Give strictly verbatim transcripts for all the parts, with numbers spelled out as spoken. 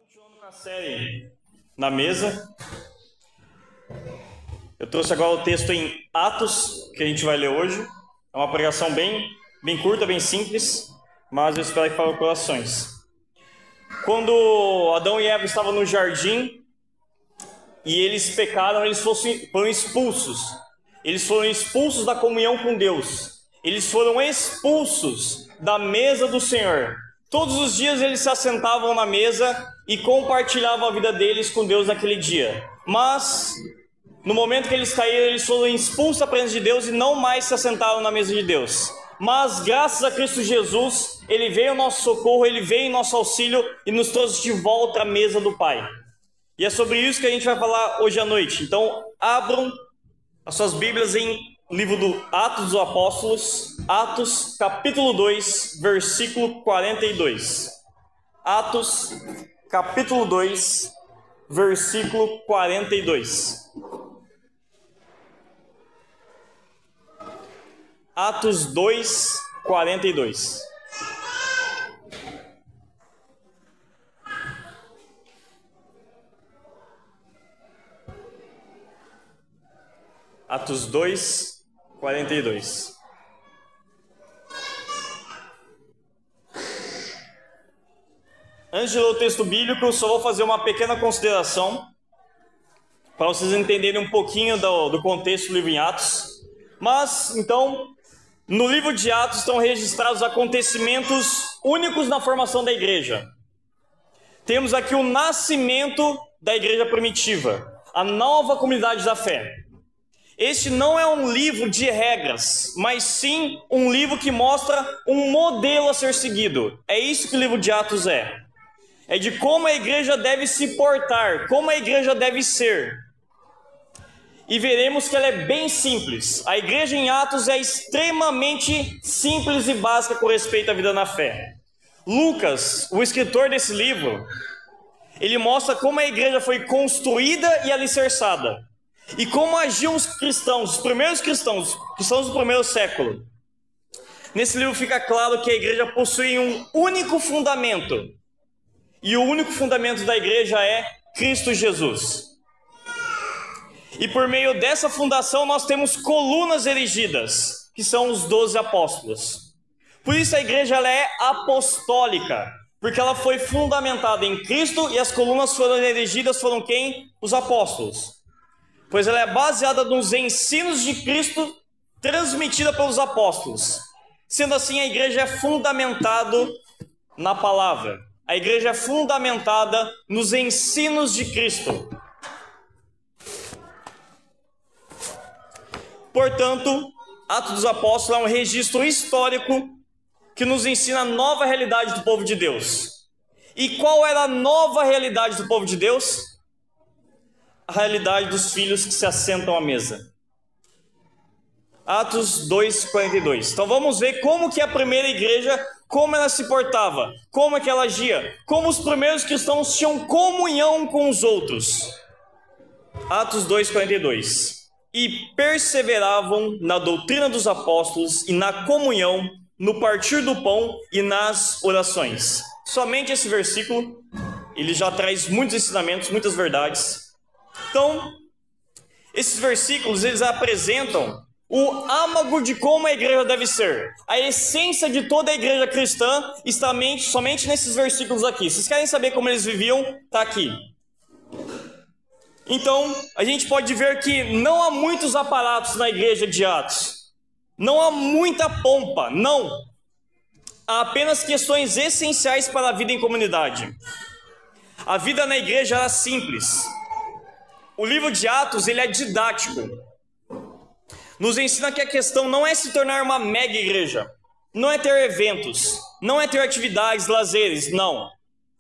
Continuando com a série na mesa, eu trouxe agora o texto em Atos, que a gente vai ler hoje. É uma pregação bem, bem curta, bem simples, mas eu espero que fale corações. Quando Adão e Eva estavam no jardim e eles pecaram, eles foram expulsos. Eles foram expulsos da comunhão com Deus. Eles foram expulsos da mesa do Senhor. Todos os dias eles se assentavam na mesa e compartilhavam a vida deles com Deus naquele dia. Mas, no momento que eles caíram, eles foram expulsos da presença de Deus e não mais se assentaram na mesa de Deus. Mas, graças a Cristo Jesus, Ele veio ao nosso socorro, Ele veio em nosso auxílio e nos trouxe de volta à mesa do Pai. E é sobre isso que a gente vai falar hoje à noite. Então, abram as suas Bíblias em livro do Atos dos Apóstolos, Atos capítulo dois, versículo quarenta e dois. Atos capítulo dois, versículo quarenta e dois. Atos dois, quarenta e dois. Atos dois, quarenta e dois. Antes de ler o texto bíblico, só vou fazer uma pequena consideração para vocês entenderem um pouquinho do, do contexto do livro em Atos. Mas, então, no livro de Atos estão registrados acontecimentos únicos na formação da igreja. Temos aqui o nascimento da igreja primitiva, a nova comunidade da fé. Este não é um livro de regras, mas sim um livro que mostra um modelo a ser seguido. É isso que o livro de Atos é. É de como a igreja deve se portar, como a igreja deve ser. E veremos que ela é bem simples. A igreja em Atos é extremamente simples e básica com respeito à vida na fé. Lucas, o escritor desse livro, ele mostra como a igreja foi construída e alicerçada. E como agiam os cristãos, os primeiros cristãos, cristãos do primeiro século. Nesse livro fica claro que a igreja possui um único fundamento. E o único fundamento da igreja é Cristo Jesus. E por meio dessa fundação nós temos colunas erigidas, que são os doze apóstolos. Por isso a igreja ela é apostólica, porque ela foi fundamentada em Cristo e as colunas foram erigidas foram quem? Os apóstolos. Pois ela é baseada nos ensinos de Cristo transmitida pelos apóstolos. Sendo assim, a igreja é fundamentada na palavra. A igreja é fundamentada nos ensinos de Cristo. Portanto, Atos dos Apóstolos é um registro histórico que nos ensina a nova realidade do povo de Deus. E qual era a nova realidade do povo de Deus? A realidade dos filhos que se assentam à mesa. Atos dois, quarenta e dois. Então vamos ver como que a primeira igreja, como ela se portava, como é que ela agia, como os primeiros cristãos tinham comunhão com os outros. Atos dois, quarenta e dois. E perseveravam na doutrina dos apóstolos e na comunhão, no partir do pão e nas orações. Somente esse versículo, ele já traz muitos ensinamentos, muitas verdades. Então, esses versículos, eles apresentam o âmago de como a igreja deve ser. A essência de toda a igreja cristã está somente, somente nesses versículos aqui. Vocês querem saber como eles viviam? Está aqui. Então, a gente pode ver que não há muitos aparatos na igreja de Atos. Não há muita pompa, não. Há apenas questões essenciais para a vida em comunidade. A vida na igreja era simples. O livro de Atos, ele é didático. Nos ensina que a questão não é se tornar uma mega igreja. Não é ter eventos. Não é ter atividades, lazeres, não.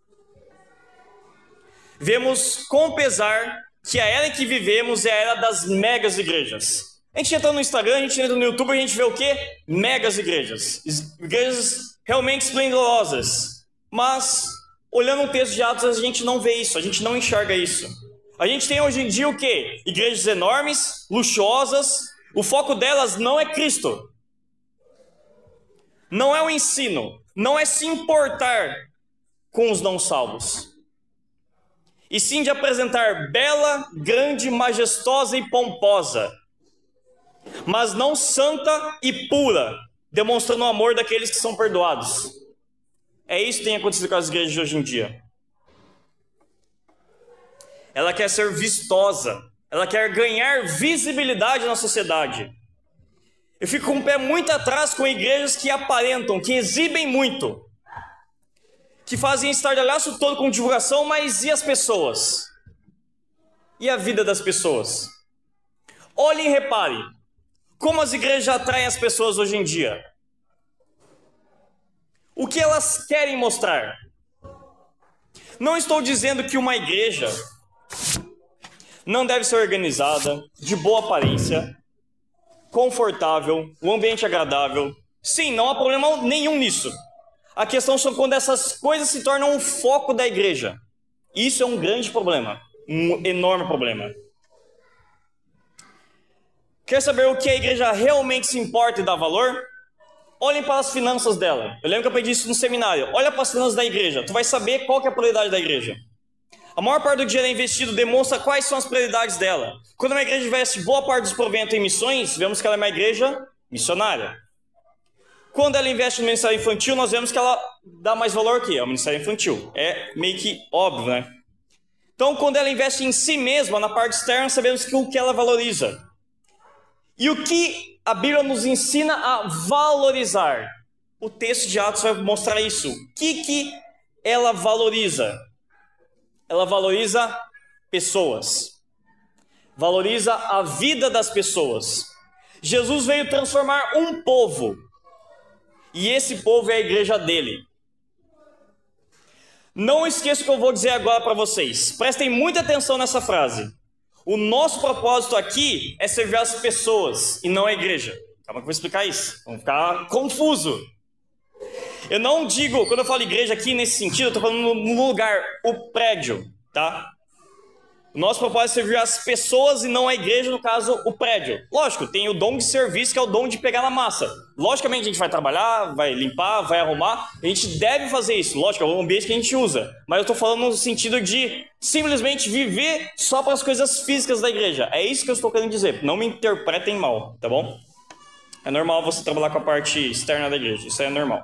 Vemos com pesar que a era em que vivemos é a era das megas igrejas. A gente entra no Instagram, a gente entra no YouTube, a gente vê o quê? Megas igrejas. Igrejas realmente esplendorosas. Mas, olhando o texto de Atos, a gente não vê isso, a gente não enxerga isso. A gente tem hoje em dia o quê? Igrejas enormes, luxuosas. O foco delas não é Cristo. Não é o ensino. Não é se importar com os não salvos. e sim de apresentar bela, grande, majestosa e pomposa, mas não santa e pura, demonstrando o amor daqueles que são perdoados. É isso que tem acontecido com as igrejas de hoje em dia. Ela quer ser vistosa, ela quer ganhar visibilidade na sociedade. Eu fico com o pé muito atrás com igrejas que aparentam, que exibem muito, que fazem estardalhaço todo com divulgação, mas e as pessoas? E a vida das pessoas? Olhe e repare, como as igrejas atraem as pessoas hoje em dia. O que elas querem mostrar? Não estou dizendo que uma igreja não deve ser organizada, de boa aparência, confortável, um ambiente agradável. Sim, não há problema nenhum nisso. A questão são quando essas coisas se tornam o foco da igreja. Isso é um grande problema, um enorme problema. Quer saber o que a igreja realmente se importa e dá valor? Olhem para as finanças dela. Eu lembro que eu aprendi isso no seminário. Olha para as finanças da igreja. Tu vai saber qual que é a prioridade da igreja. A maior parte do dinheiro investido demonstra quais são as prioridades dela. Quando uma igreja investe boa parte dos proventos em missões, vemos que ela é uma igreja missionária. Quando ela investe no ministério infantil, nós vemos que ela dá mais valor que ao ministério infantil. É meio que óbvio, né? Então, quando ela investe em si mesma, na parte externa, sabemos que o que ela valoriza. E o que a Bíblia nos ensina a valorizar? O texto de Atos vai mostrar isso. O que, que ela valoriza? Ela valoriza pessoas. Valoriza a vida das pessoas. Jesus veio transformar um povo. E esse povo é a igreja dele. Não esqueça o que eu vou dizer agora para vocês. Prestem muita atenção nessa frase. O nosso propósito aqui é servir as pessoas e não a igreja. Calma que eu vou explicar isso. Vamos ficar confuso. Eu não digo, quando eu falo igreja aqui nesse sentido, eu estou falando no lugar, o prédio, tá? O nosso propósito é servir as pessoas e não a igreja, no caso, o prédio. Lógico, tem o dom de serviço, que é o dom de pegar na massa. Logicamente, a gente vai trabalhar, vai limpar, vai arrumar. A gente deve fazer isso. Lógico, é o ambiente que a gente usa. Mas eu estou falando no sentido de simplesmente viver só para as coisas físicas da igreja. É isso que eu estou querendo dizer. Não me interpretem mal, tá bom? É normal você trabalhar com a parte externa da igreja. Isso é normal.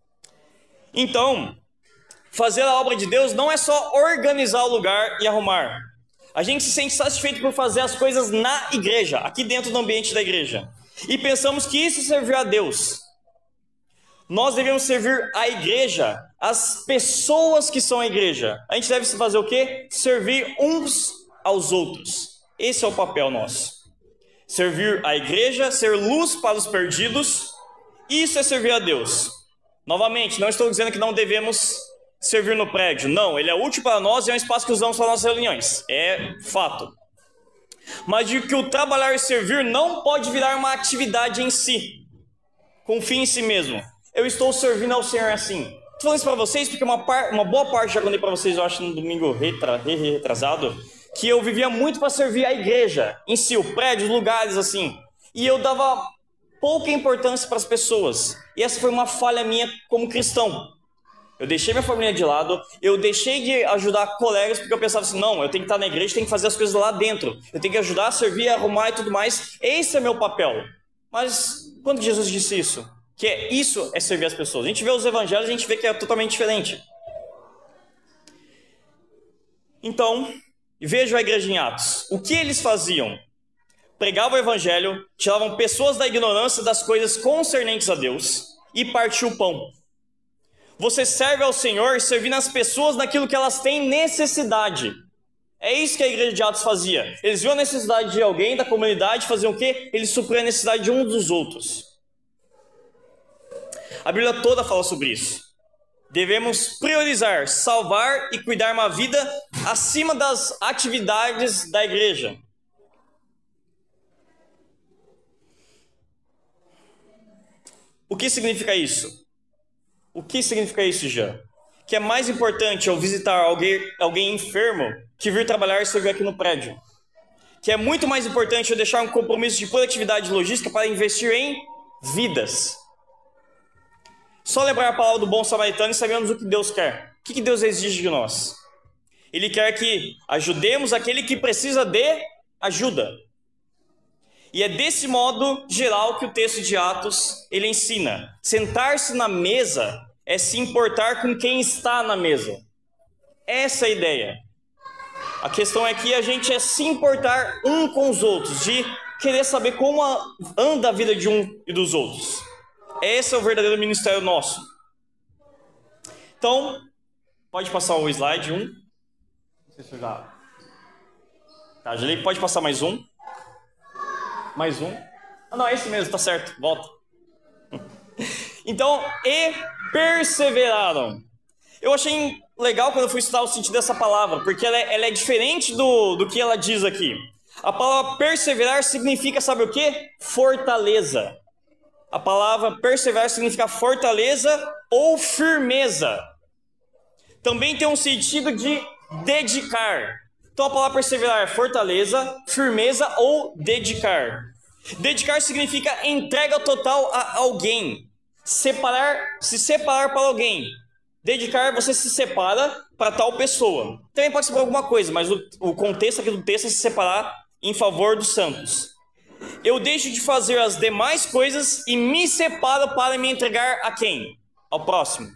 Então, fazer a obra de Deus não é só organizar o lugar e arrumar. A gente se sente satisfeito por fazer as coisas na igreja, aqui dentro do ambiente da igreja. E pensamos que isso servir a Deus. Nós devemos servir a igreja, as pessoas que são a igreja. A gente deve fazer o quê? Servir uns aos outros. Esse é o papel nosso. Servir a igreja, ser luz para os perdidos. Isso é servir a Deus. Novamente, não estou dizendo que não devemos servir no prédio. Não, ele é útil para nós e é um espaço que usamos para nossas reuniões. É fato. Mas de que o trabalhar e servir não pode virar uma atividade em si. Confie em si mesmo. Eu estou servindo ao Senhor assim. Estou falando isso para vocês porque uma, par, uma boa parte já contei para vocês, eu acho, no domingo retra, retrasado, que eu vivia muito para servir a igreja em si, o prédio, os lugares assim. E eu dava pouca importância para as pessoas. E essa foi uma falha minha como cristão. Eu deixei minha família de lado, eu deixei de ajudar colegas porque eu pensava assim, não, eu tenho que estar na igreja, tenho que fazer as coisas lá dentro. Eu tenho que ajudar, servir, arrumar e tudo mais. Esse é meu papel. Mas quando Jesus disse isso? Que é, isso é servir as pessoas. A gente vê os evangelhos e a gente vê que é totalmente diferente. Então, veja a igreja em Atos. O que eles faziam? Pregavam o evangelho, tiravam pessoas da ignorância das coisas concernentes a Deus e partiam o pão. Você serve ao Senhor servindo as pessoas naquilo que elas têm necessidade. É isso que a igreja de Atos fazia. Eles viam a necessidade de alguém da comunidade, faziam o quê? Eles supriam a necessidade de uns dos outros. A Bíblia toda fala sobre isso. Devemos priorizar, salvar e cuidar uma vida acima das atividades da igreja. O que significa isso? O que significa isso, Jean? Que é mais importante eu visitar alguém, alguém enfermo que vir trabalhar e servir aqui no prédio. Que é muito mais importante eu deixar um compromisso de produtividade e logística para investir em vidas. Só lembrar a palavra do bom samaritano e sabemos o que Deus quer. O que Deus exige de nós? Ele quer que ajudemos aquele que precisa de ajuda. E é desse modo geral que o texto de Atos ele ensina. Sentar-se na mesa é se importar com quem está na mesa. Essa é a ideia. A questão é que a gente é se importar um com os outros, de querer saber como anda a vida de um e dos outros. Esse é o verdadeiro ministério nosso. Então, pode passar o slide um. Não sei se eu já... Tá, já pode passar mais um. Mais um. Ah, não, é esse mesmo, tá certo. Volta. Então, e perseveraram. Eu achei legal quando eu fui estudar o sentido dessa palavra, porque ela é, ela é diferente do, do que ela diz aqui. A palavra perseverar significa, sabe o quê? Fortaleza. A palavra perseverar significa fortaleza ou firmeza. Também tem um sentido de dedicar. Então a palavra perseverar é fortaleza, firmeza ou dedicar. Dedicar significa entrega total a alguém. Separar, se separar para alguém. Dedicar, você se separa para tal pessoa. Também pode ser para alguma coisa, mas o, o contexto aqui do texto é se separar em favor dos santos. Eu deixo de fazer as demais coisas e me separo para me entregar a quem? Ao próximo.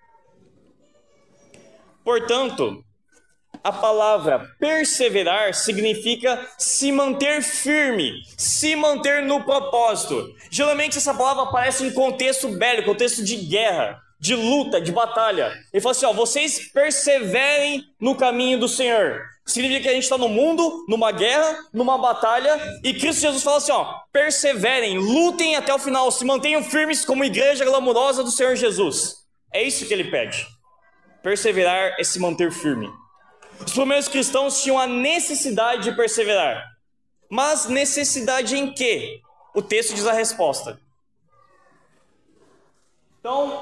Portanto, a palavra perseverar significa se manter firme, se manter no propósito. Geralmente essa palavra aparece em contexto bélico, contexto de guerra, de luta, de batalha. Ele fala assim, ó, vocês perseverem no caminho do Senhor. Significa que a gente está no mundo, numa guerra, numa batalha, e Cristo Jesus fala assim, ó, perseverem, lutem até o final, se mantenham firmes como igreja glamurosa do Senhor Jesus. É isso que ele pede. Perseverar é se manter firme. Os primeiros cristãos tinham a necessidade de perseverar. Mas necessidade em quê? O texto diz a resposta. Então,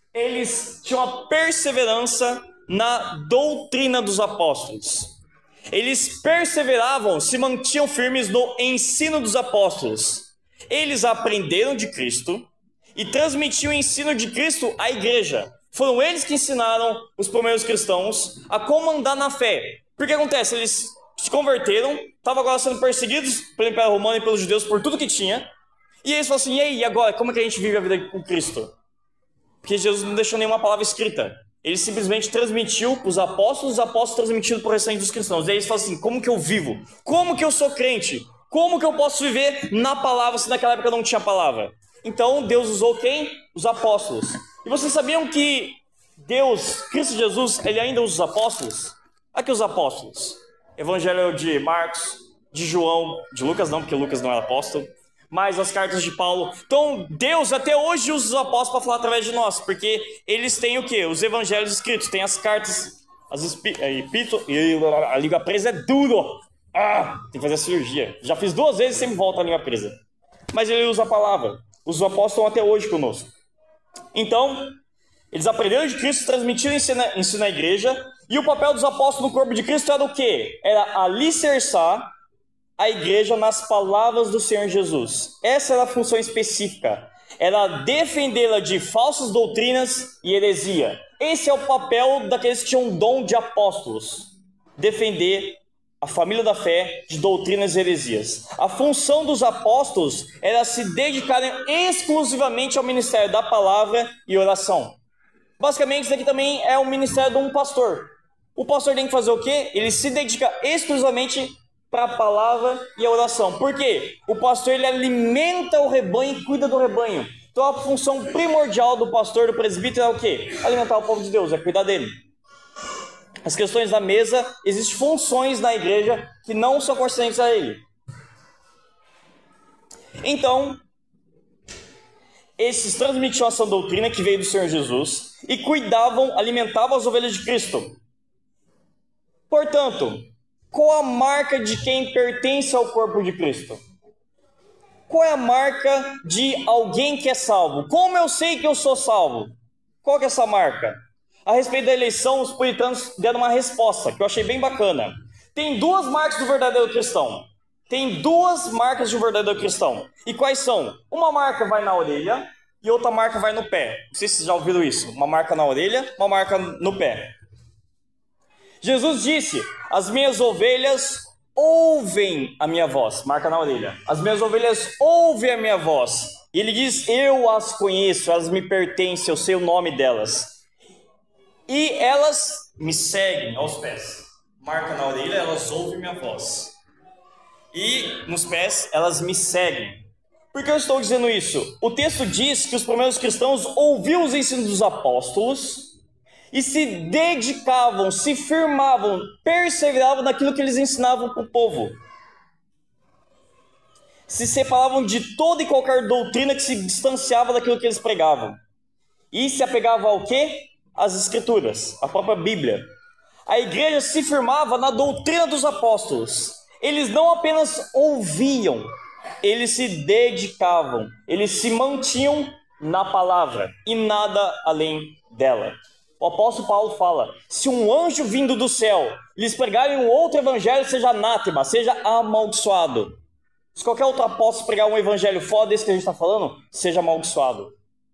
eles tinham a perseverança na doutrina dos apóstolos. Eles perseveravam, se mantinham firmes no ensino dos apóstolos. Eles aprenderam de Cristo e transmitiam o ensino de Cristo à igreja. Foram eles que ensinaram os primeiros cristãos a como andar na fé. Porque acontece, eles se converteram, estavam agora sendo perseguidos pelo Império Romano e pelos judeus por tudo que tinha. E eles falaram assim, e aí, agora, como é que a gente vive a vida com Cristo? Porque Jesus não deixou nenhuma palavra escrita. Ele simplesmente transmitiu para os apóstolos, os apóstolos transmitiram para o restante dos cristãos. E aí eles falam assim, como que eu vivo? Como que eu sou crente? Como que eu posso viver na palavra se naquela época não tinha palavra? Então Deus usou quem? Os apóstolos. E vocês sabiam que Deus, Cristo Jesus, ele ainda usa os apóstolos? Aqui os apóstolos. Evangelho de Marcos, de João, de Lucas não, porque Lucas não era apóstolo. Mas as cartas de Paulo. Então Deus até hoje usa os apóstolos para falar através de nós. Porque eles têm o quê? Os evangelhos escritos. Tem as cartas, as epístolas. A língua presa é duro. Ah, tem que fazer a cirurgia. Já fiz duas vezes e sempre volta a língua presa. Mas ele usa a palavra. Os apóstolos estão até hoje conosco. Então, eles aprenderam de Cristo, transmitiram ensino, ensino à igreja, e o papel dos apóstolos no corpo de Cristo era o quê? Era alicerçar a igreja nas palavras do Senhor Jesus. Essa era a função específica. Era defendê-la de falsas doutrinas e heresia. Esse é o papel daqueles que tinham o dom de apóstolos. Defender a família da fé de doutrinas e heresias. A função dos apóstolos era se dedicarem exclusivamente ao ministério da palavra e oração. Basicamente, isso aqui também é o ministério de um pastor. O pastor tem que fazer o quê? Ele se dedica exclusivamente para a palavra e a oração. Por quê? O pastor ele alimenta o rebanho e cuida do rebanho. Então a função primordial do pastor, do presbítero é o quê? Alimentar o povo de Deus, é cuidar dele. As questões da mesa, existem funções na igreja que não são concernentes a ele. Então, esses transmitiam essa doutrina que veio do Senhor Jesus e cuidavam, alimentavam as ovelhas de Cristo. Portanto, qual a marca de quem pertence ao corpo de Cristo? Qual é a marca de alguém que é salvo? Como eu sei que eu sou salvo? Qual que é essa marca? A respeito da eleição, os puritanos deram uma resposta que eu achei bem bacana. Tem duas marcas do verdadeiro cristão. Tem duas marcas de um verdadeiro cristão. E quais são? Uma marca vai na orelha e outra marca vai no pé. Não sei se vocês já ouviram isso. Uma marca na orelha, uma marca no pé. Jesus disse: as minhas ovelhas ouvem a minha voz. Marca na orelha. As minhas ovelhas ouvem a minha voz. E ele diz: eu as conheço, elas me pertencem, eu sei o nome delas. E elas me seguem aos pés. Marca na orelha, elas ouvem minha voz. E nos pés, elas me seguem. Por que eu estou dizendo isso? O texto diz que os primeiros cristãos ouviam os ensinos dos apóstolos e se dedicavam, se firmavam, perseveravam naquilo que eles ensinavam para o povo. Se separavam de toda e qualquer doutrina que se distanciava daquilo que eles pregavam. E se apegavam ao quê? Às Escrituras, a própria Bíblia. A igreja se firmava na doutrina dos apóstolos. Eles não apenas ouviam, eles se dedicavam, eles se mantinham na palavra e nada além dela. O apóstolo Paulo fala: se um anjo vindo do céu lhes pregarem um outro evangelho, seja anátema, seja amaldiçoado. Se qualquer outro apóstolo pregar um evangelho fora desse que a gente está falando, seja amaldiçoado.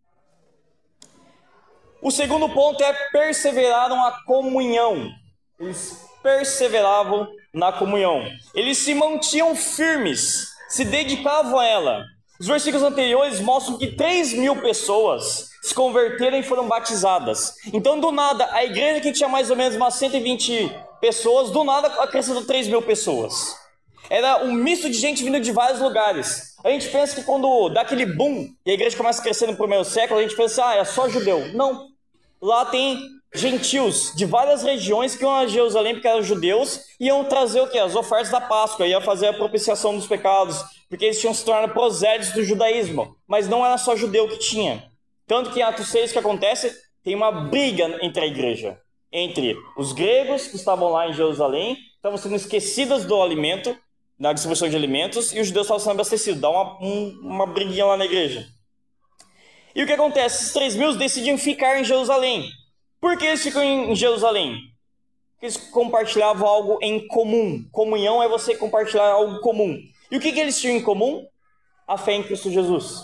O segundo ponto é: perseveraram a comunhão. Eles perseveravam na comunhão. Eles se mantinham firmes, se dedicavam a ela. Os versículos anteriores mostram que três mil pessoas se converteram e foram batizadas. Então, do nada, a igreja que tinha mais ou menos umas cento e vinte pessoas, do nada acrescentou três mil pessoas. Era um misto de gente vindo de vários lugares. A gente pensa que quando dá aquele boom e a igreja começa a crescer no primeiro século, a gente pensa: ah, é só judeu. Não. Lá tem gentios de várias regiões que iam a Jerusalém porque eram judeus e iam trazer o quê? As ofertas da Páscoa, iam fazer a propiciação dos pecados, porque eles tinham se tornado prosélitos do judaísmo. Mas não era só judeu que tinha. Tanto que em Atos seis, o que acontece? Tem uma briga entre a igreja. Entre os gregos que estavam lá em Jerusalém, estavam sendo esquecidos do alimento, na distribuição de alimentos, e os judeus estavam sendo abastecidos. Dá uma, um, uma briguinha lá na igreja. E o que acontece? Esses três mil decidem ficar em Jerusalém. Por que eles ficam em Jerusalém? Porque eles compartilhavam algo em comum. Comunhão é você compartilhar algo comum. E o que, que eles tinham em comum? A fé em Cristo Jesus.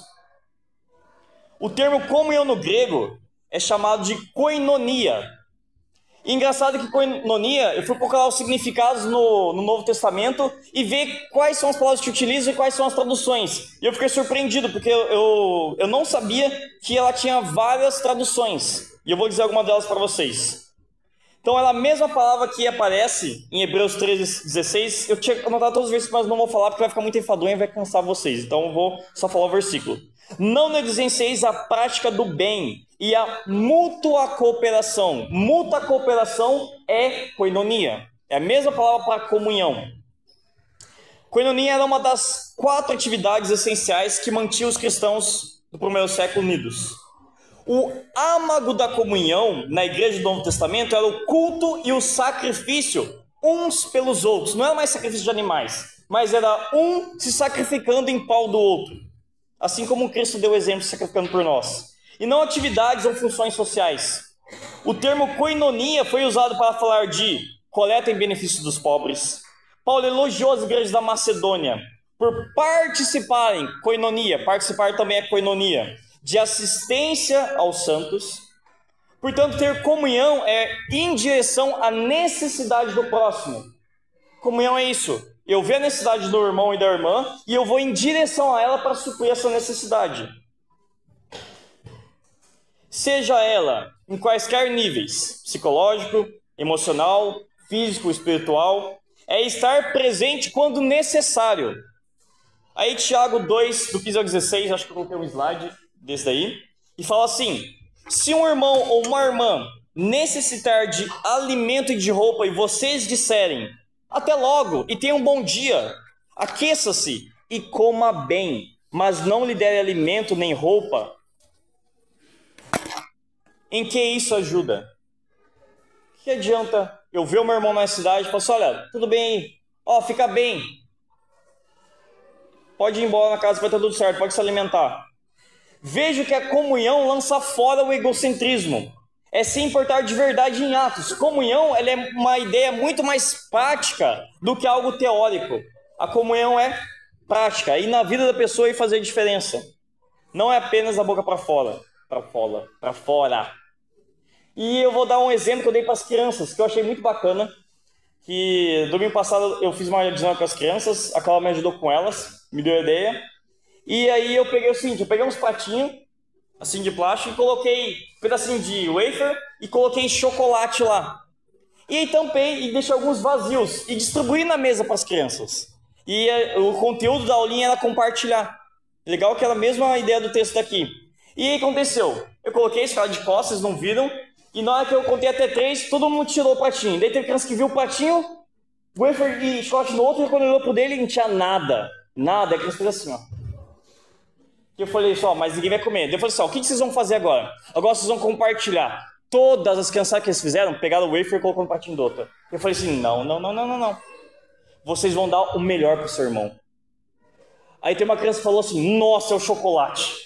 O termo comunhão no grego é chamado de koinonia. E engraçado que koinonia, eu fui procurar os significados no, no Novo Testamento e ver quais são as palavras que utilizam e quais são as traduções. E eu fiquei surpreendido, porque eu, eu, eu não sabia que ela tinha várias traduções. E eu vou dizer alguma delas para vocês. Então, ela é a mesma palavra que aparece em Hebreus treze, dezesseis. Eu tinha anotado todos os versículos, mas não vou falar porque vai ficar muito enfadonho e vai cansar vocês. Então, eu vou só falar o versículo. Não negligencieis a prática do bem e a mútua cooperação. Mútua cooperação é koinonia. É a mesma palavra para comunhão. Koinonia era uma das quatro atividades essenciais que mantinham os cristãos do primeiro século unidos. O âmago da comunhão na igreja do Novo Testamento era o culto e o sacrifício uns pelos outros. Não era mais sacrifício de animais, mas era um se sacrificando em prol do outro. Assim como Cristo deu exemplo se sacrificando por nós. E não atividades ou funções sociais. O termo koinonia foi usado para falar de coleta em benefício dos pobres. Paulo elogiou as igrejas da Macedônia por participarem, koinonia, participar também é koinonia, de assistência aos santos. Portanto, ter comunhão é ir em direção à necessidade do próximo. Comunhão é isso. Eu vejo a necessidade do irmão e da irmã e eu vou em direção a ela para suprir essa necessidade. Seja ela em quaisquer níveis, psicológico, emocional, físico, espiritual, é estar presente quando necessário. Aí Tiago dois, do quinze ao dezesseis, acho que eu coloquei um slide desse daí, e fala assim: se um irmão ou uma irmã necessitar de alimento e de roupa e vocês disserem, até logo, e tenha um bom dia, aqueça-se e coma bem, mas não lhe der alimento nem roupa, em que isso ajuda? Que adianta eu ver o meu irmão na cidade e falar assim: olha, tudo bem aí, ó, fica bem, pode ir embora na casa, vai estar tudo certo, pode se alimentar. Vejo que a comunhão lança fora o egocentrismo. É se importar de verdade em atos. Comunhão ela é uma ideia muito mais prática do que algo teórico. A comunhão é prática. Ir na vida da pessoa e fazer diferença. Não é apenas da boca para fora. Para fora. Para fora. E eu vou dar um exemplo que eu dei para as crianças, que eu achei muito bacana. que domingo passado eu fiz uma dinâmica com as crianças, a Cláudia me ajudou com elas, me deu a ideia. E aí eu peguei o seguinte, eu peguei uns pratinhos, assim, de plástico, e coloquei um pedacinho de wafer e coloquei chocolate lá. E aí tampei e deixei alguns vazios e distribuí na mesa para as crianças. E o conteúdo da aulinha era compartilhar. Legal que era a mesma ideia do texto daqui. E aí aconteceu, eu coloquei esse cara de costas, não viram, e na hora que eu contei até três, todo mundo tirou o pratinho. Daí teve criança que viu o pratinho, wafer e chocolate no outro, e quando olhou pro dele, não tinha nada. Nada, é que eles fez assim, ó. E eu falei só, mas ninguém vai comer. Daí eu falei assim, ó, o que vocês vão fazer agora? Agora vocês vão compartilhar. Todas as crianças que eles fizeram, pegaram o wafer e colocou no pratinho do outro. Eu falei assim, não, não, não, não, não, não. Vocês vão dar o melhor pro seu irmão. Aí tem uma criança que falou assim, nossa, é o chocolate.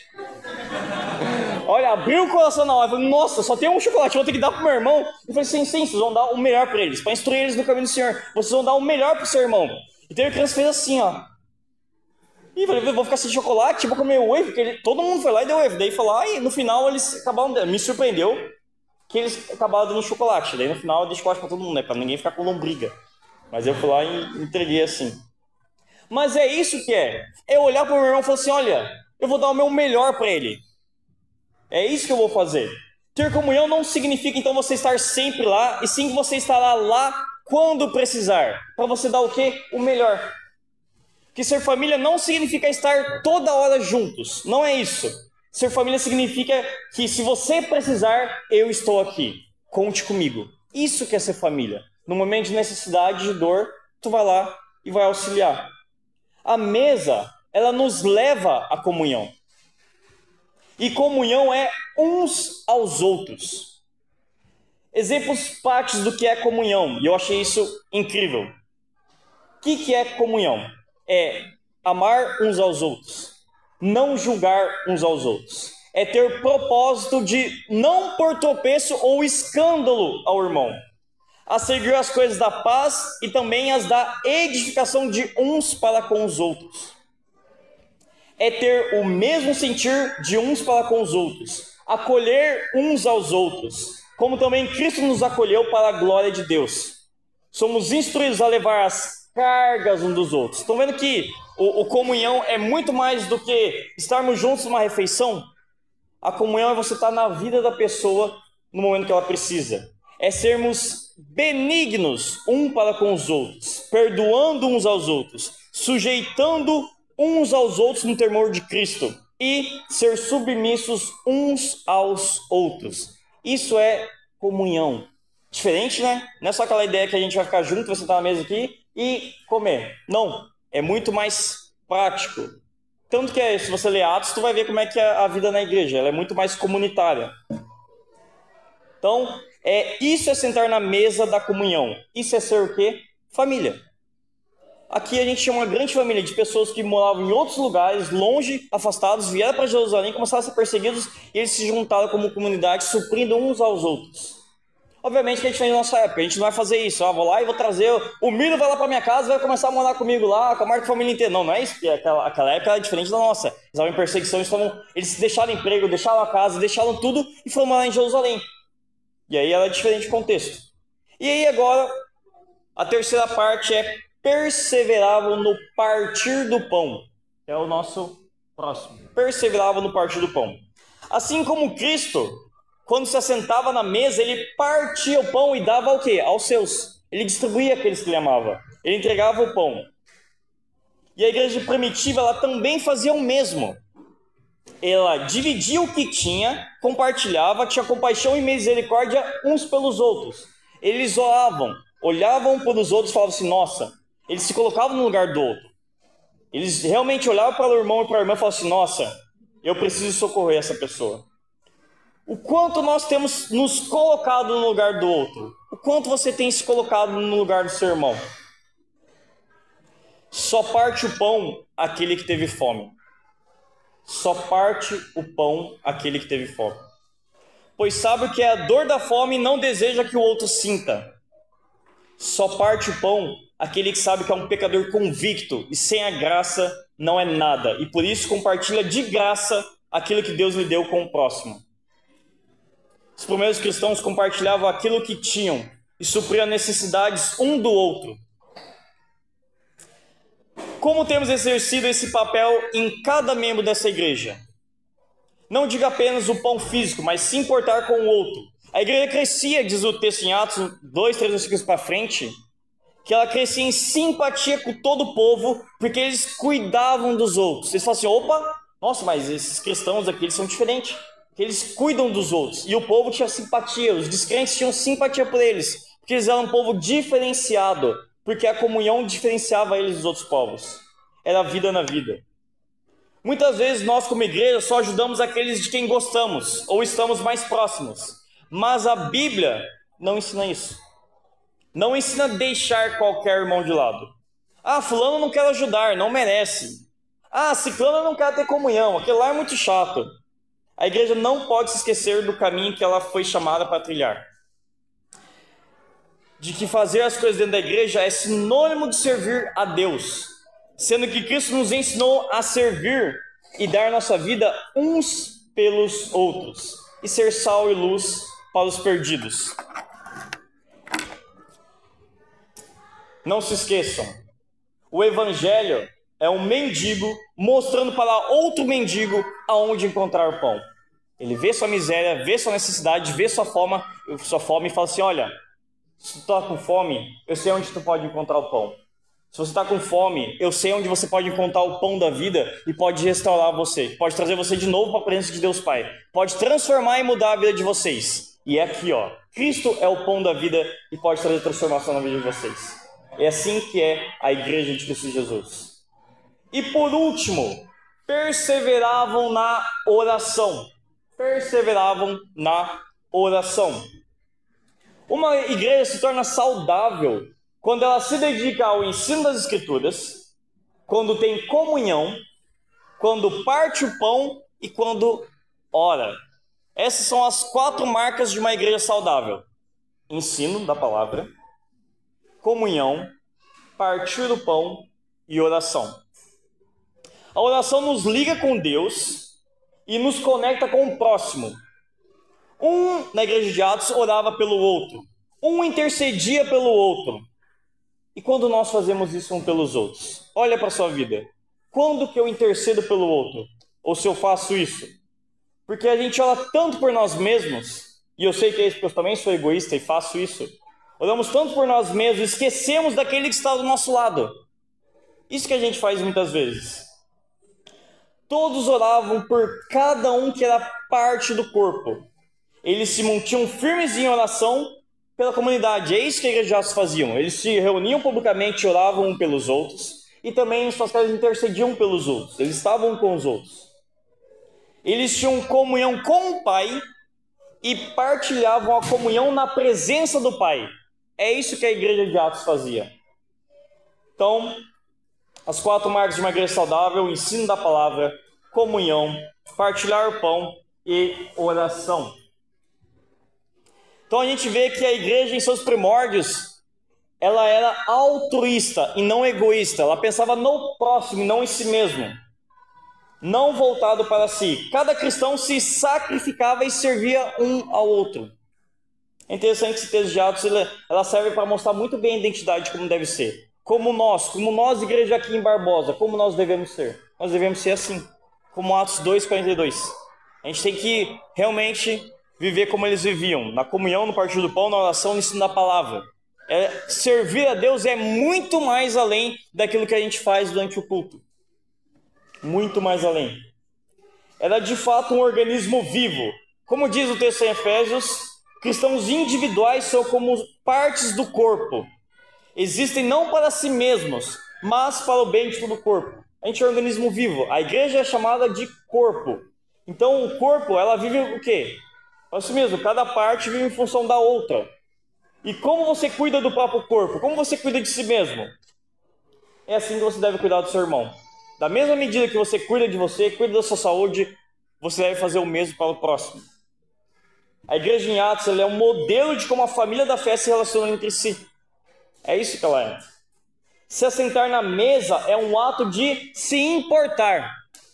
Olha, abriu o coração na hora. Eu falei, nossa, só tem um chocolate, vou ter que dar pro meu irmão. Eu falei, sim, sim, vocês vão dar o melhor para eles, para instruir eles no caminho do Senhor. Vocês vão dar o melhor pro seu irmão. E teve uma criança que fez assim, ó. E eu falei, vou ficar sem chocolate, vou comer o wafer, porque ele... todo mundo foi lá e deu wafer. Daí falou, ah, e no final eles acabaram, me surpreendeu que eles acabaram dando chocolate. Daí no final eu dei chocolate pra todo mundo, né, pra ninguém ficar com lombriga. Mas eu fui lá e entreguei assim. Mas é isso que é. É olhar pro meu irmão e falar assim, olha, eu vou dar o meu melhor pra ele. É isso que eu vou fazer. Ter comunhão não significa então você estar sempre lá, e sim que você estará lá quando precisar. Para você dar o quê? O melhor. Que ser família não significa estar toda hora juntos. Não é isso. Ser família significa que se você precisar, eu estou aqui. Conte comigo. Isso que é ser família. No momento de necessidade, de dor, tu vai lá e vai auxiliar. A mesa, ela nos leva à comunhão. E comunhão é uns aos outros. Exemplos práticos do que é comunhão. E eu achei isso incrível. O que, que é comunhão? É amar uns aos outros. Não julgar uns aos outros. É ter propósito de não pôr tropeço ou escândalo ao irmão. A seguir as coisas da paz e também as da edificação de uns para com os outros. É ter o mesmo sentir de uns para com os outros, acolher uns aos outros, como também Cristo nos acolheu para a glória de Deus. Somos instruídos a levar as cargas uns dos outros. Estão vendo que o, o comunhão é muito mais do que estarmos juntos numa refeição? A comunhão é você estar na vida da pessoa no momento que ela precisa. É sermos benignos um para com os outros, perdoando uns aos outros, sujeitando uns aos outros no temor de Cristo e ser submissos uns aos outros. Isso é comunhão. Diferente, né? Não é só aquela ideia que a gente vai ficar junto, vai sentar na mesa aqui e comer. Não, é muito mais prático. Tanto que se você ler Atos, tu vai ver como é que é a vida na igreja. Ela é muito mais comunitária. Então, é, isso é sentar na mesa da comunhão. Isso é ser o quê? Família. Aqui a gente tinha uma grande família de pessoas que moravam em outros lugares, longe, afastados, vieram para Jerusalém, começaram a ser perseguidos e eles se juntaram como comunidade, suprindo uns aos outros. Obviamente que é diferente da nossa época, a gente não vai fazer isso, ah, vou lá e vou trazer, o Miro vai lá para minha casa e vai começar a morar comigo lá, com a marca família inteira. Não, não é isso, porque aquela, aquela época era diferente da nossa. Eles estavam em perseguição, eles, estavam, eles deixaram emprego, deixaram a casa, deixaram tudo e foram morar em Jerusalém. E aí era diferente o contexto. E aí agora, a terceira parte é perseveravam no partir do pão. É o nosso próximo. Perseveravam no partir do pão. Assim como Cristo, quando se assentava na mesa, ele partia o pão e dava o quê? Aos seus. Ele distribuía aqueles que ele amava. Ele entregava o pão. E a igreja primitiva, ela também fazia o mesmo. Ela dividia o que tinha, compartilhava, tinha compaixão e misericórdia uns pelos outros. Eles oravam, olhavam um para os outros e falavam assim, nossa, eles se colocavam no lugar do outro. Eles realmente olhavam para o irmão e para a irmã e falavam assim, nossa, eu preciso socorrer essa pessoa. O quanto nós temos nos colocado no lugar do outro? O quanto você tem se colocado no lugar do seu irmão? Só parte o pão aquele que teve fome. Só parte o pão aquele que teve fome. Pois sabe que é a dor da fome e não deseja que o outro sinta. Só parte o pão aquele que sabe que é um pecador convicto e sem a graça não é nada. E por isso compartilha de graça aquilo que Deus lhe deu com o próximo. Os primeiros cristãos compartilhavam aquilo que tinham. e suprir as necessidades um do outro. Como temos exercido esse papel em cada membro dessa igreja? Não diga apenas o pão físico, mas se importar com o outro. A igreja crescia, diz o texto em Atos dois, três versículos para frente, que ela crescia em simpatia com todo o povo, porque eles cuidavam dos outros. Eles falam assim, opa, nossa, mas esses cristãos aqui, eles são diferentes. Porque eles cuidam dos outros. E o povo tinha simpatia, os descrentes tinham simpatia por eles, porque eles eram um povo diferenciado, porque a comunhão diferenciava eles dos outros povos. Era vida na vida. Muitas vezes nós como igreja só ajudamos aqueles de quem gostamos, ou estamos mais próximos. Mas a Bíblia não ensina isso. Não ensina deixar qualquer irmão de lado. Ah, fulano não quer ajudar, não merece. Ah, ciclano não quer ter comunhão, aquele lá é muito chato. A igreja não pode se esquecer do caminho que ela foi chamada para trilhar. De que fazer as coisas dentro da igreja é sinônimo de servir a Deus. Sendo que Cristo nos ensinou a servir e dar nossa vida uns pelos outros. E ser sal e luz para os perdidos. Não se esqueçam, o evangelho é um mendigo mostrando para outro mendigo aonde encontrar o pão. Ele vê sua miséria, vê sua necessidade, vê sua fome, sua fome e fala assim, olha, se tu está com fome, eu sei onde tu pode encontrar o pão. Se você está com fome, eu sei onde você pode encontrar o pão da vida e pode restaurar você, pode trazer você de novo para a presença de Deus Pai, pode transformar e mudar a vida de vocês. E é aqui, ó, Cristo é o pão da vida e pode trazer transformação na vida de vocês. É assim que é a igreja de Cristo Jesus. E por último, perseveravam na oração. Perseveravam na oração. Uma igreja se torna saudável quando ela se dedica ao ensino das Escrituras, quando tem comunhão, quando parte o pão e quando ora. Essas são as quatro marcas de uma igreja saudável. Ensino da palavra, comunhão, partir do pão e oração. A oração nos liga com Deus e nos conecta com o próximo. Um, na igreja de Atos, orava pelo outro. Um intercedia pelo outro. E quando nós fazemos isso um pelos outros? Olha para a sua vida. Quando que eu intercedo pelo outro? Ou se eu faço isso? Porque a gente ora tanto por nós mesmos, e eu sei que é isso porque eu também sou egoísta e faço isso. Oramos tanto por nós mesmos, esquecemos daquele que está do nosso lado. Isso que a gente faz muitas vezes. Todos oravam por cada um que era parte do corpo. Eles se mantinham firmes em oração pela comunidade. É isso que a igreja de Atos faziam. Eles se reuniam publicamente, oravam um pelos outros. E também em suas casas intercediam pelos outros. Eles estavam com os outros. Eles tinham comunhão com o Pai e partilhavam a comunhão na presença do Pai. É isso que a igreja de Atos fazia. Então, as quatro marcas de uma igreja saudável: o ensino da palavra, comunhão, partilhar o pão e oração. Então a gente vê que a igreja em seus primórdios, ela era altruísta e não egoísta. Ela pensava no próximo e não em si mesmo. Não voltado para si. Cada cristão se sacrificava e servia um ao outro. É interessante esse texto de Atos, ela serve para mostrar muito bem a identidade como deve ser. Como nós, como nós, igreja aqui em Barbosa, como nós devemos ser. Nós devemos ser assim, como Atos dois, quarenta e dois. A gente tem que realmente viver como eles viviam, na comunhão, no partir do pão, na oração, no ensino da palavra. É, servir a Deus é muito mais além daquilo que a gente faz durante o culto. Muito mais além. Era de fato um organismo vivo. Como diz o texto em Efésios, cristãos individuais são como partes do corpo. Existem não para si mesmos, mas para o bem de todo o corpo. A gente é um organismo vivo. A igreja é chamada de corpo. Então o corpo, ela vive o quê? Para si mesmo. Cada parte vive em função da outra. E como você cuida do próprio corpo? Como você cuida de si mesmo? É assim que você deve cuidar do seu irmão. Da mesma medida que você cuida de você, cuida da sua saúde, você deve fazer o mesmo para o próximo. A igreja em Atos, ela é um modelo de como a família da fé se relaciona entre si. É isso que ela é. Se assentar na mesa é um ato de se importar.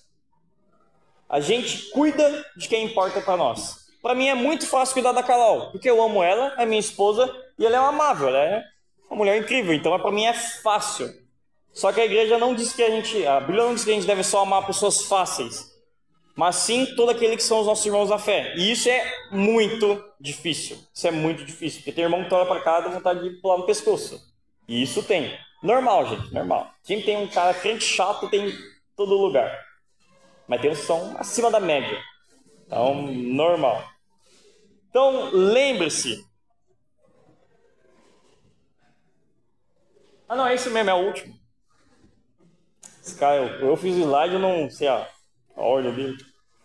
A gente cuida de quem importa para nós. Para mim é muito fácil cuidar da Carol, porque eu amo ela, é minha esposa, e ela é amável, ela é uma mulher incrível, então para mim é fácil. Só que a igreja não diz que a gente, a Bíblia não diz que a gente deve só amar pessoas fáceis, mas sim todo aquele que são os nossos irmãos da fé. E isso é muito difícil, isso é muito difícil, porque tem irmão que olha para cá dá vontade de pular no pescoço. E isso tem. Normal, gente, normal. Sempre tem um cara crente chato, tem em todo lugar. Mas tem uns que são acima da média. Então, normal. Então, lembre-se. Ah, não, é esse mesmo, é o último. Esse cara, eu, eu fiz o slide, eu não sei a, a ordem dele.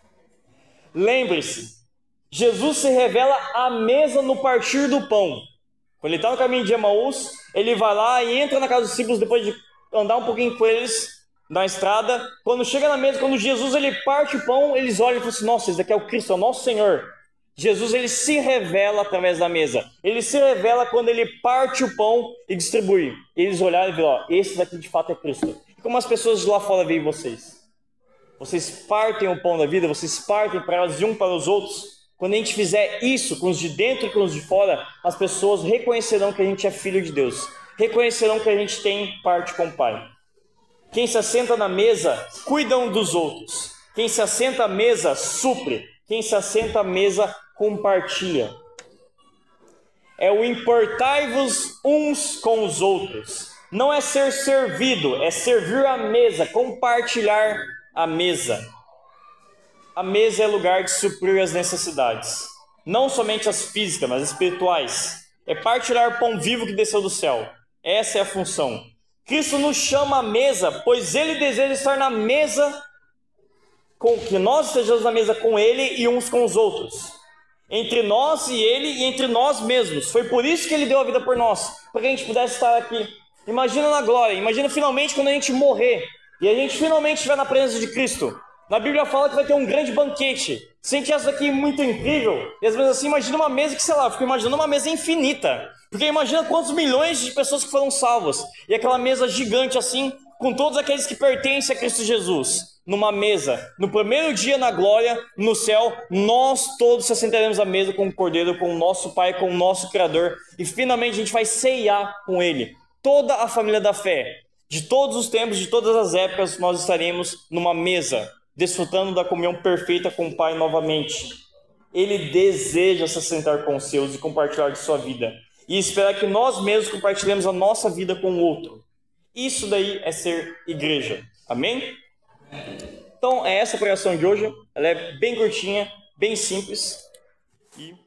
Lembre-se, Jesus se revela à mesa no partir do pão. Quando ele está no caminho de Emaús, ele vai lá e entra na casa dos discípulos depois de andar um pouquinho com eles na estrada. Quando chega na mesa, quando Jesus ele parte o pão, eles olham e falam assim, nossa, esse daqui é o Cristo, é o nosso Senhor. Jesus ele se revela através da mesa. Ele se revela quando ele parte o pão e distribui. Eles olharam e viram, ó, esse daqui de fato é Cristo. E como as pessoas de lá fora veem vocês? Vocês partem o pão da vida, vocês partem para elas de um para os outros. Quando a gente fizer isso com os de dentro e com os de fora, as pessoas reconhecerão que a gente é filho de Deus. Reconhecerão que a gente tem parte com o Pai. Quem se assenta na mesa, cuida um dos outros. Quem se assenta à mesa, supre. Quem se assenta à mesa, compartilha. É o importai-vos uns com os outros. Não é ser servido, é servir à mesa, compartilhar a mesa. A mesa é lugar de suprir as necessidades. Não somente as físicas, mas as espirituais. É partilhar o pão vivo que desceu do céu. Essa é a função. Cristo nos chama à mesa, pois Ele deseja estar na mesa, com que nós estejamos na mesa com Ele e uns com os outros. Entre nós e Ele e entre nós mesmos. Foi por isso que Ele deu a vida por nós, para que a gente pudesse estar aqui. Imagina na glória, imagina finalmente quando a gente morrer e a gente finalmente estiver na presença de Cristo. Na Bíblia fala que vai ter um grande banquete. Se a gente acha isso aqui muito incrível, e às vezes assim, imagina uma mesa que, sei lá, eu fico imaginando uma mesa infinita. Porque imagina quantos milhões de pessoas que foram salvas. E aquela mesa gigante assim, com todos aqueles que pertencem a Cristo Jesus. Numa mesa, no primeiro dia na glória, no céu, nós todos se assentaremos à mesa com o Cordeiro, com o nosso Pai, com o nosso Criador. E finalmente a gente vai ceiar com Ele. Toda a família da fé, de todos os tempos, de todas as épocas, nós estaremos numa mesa, desfrutando da comunhão perfeita com o Pai novamente. Ele deseja se assentar com os seus e compartilhar de sua vida. E espera que nós mesmos compartilhemos a nossa vida com o outro. Isso daí é ser igreja. Amém? Então, é essa a pregação de hoje. Ela é bem curtinha, bem simples. E